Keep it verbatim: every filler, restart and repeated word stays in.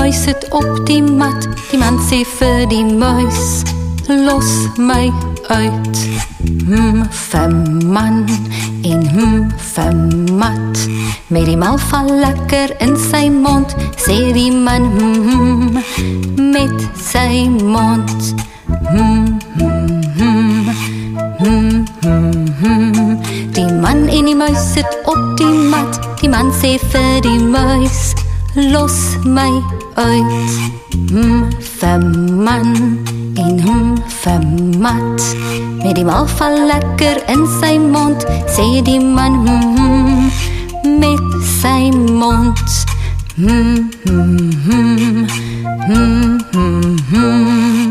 muis sit op die mat. Die man sê vir die muis, los my uit. Hmm, vir man en hmm, vir mat. Met die mal val lekker in sy mond, sê die man hmm, met sy mond. Hmm, hmm, hmm, hmm, hmm, hmm. Die man en die muis sit op die mat. Die man sê vir die muis, los my uit. Hmm, vir man en hmm, vir mat. Met die mal val lekker in sy mond, sê die man hmm, met sy mond. Hmm, hmm, hmm, hmm, hmm, hmm.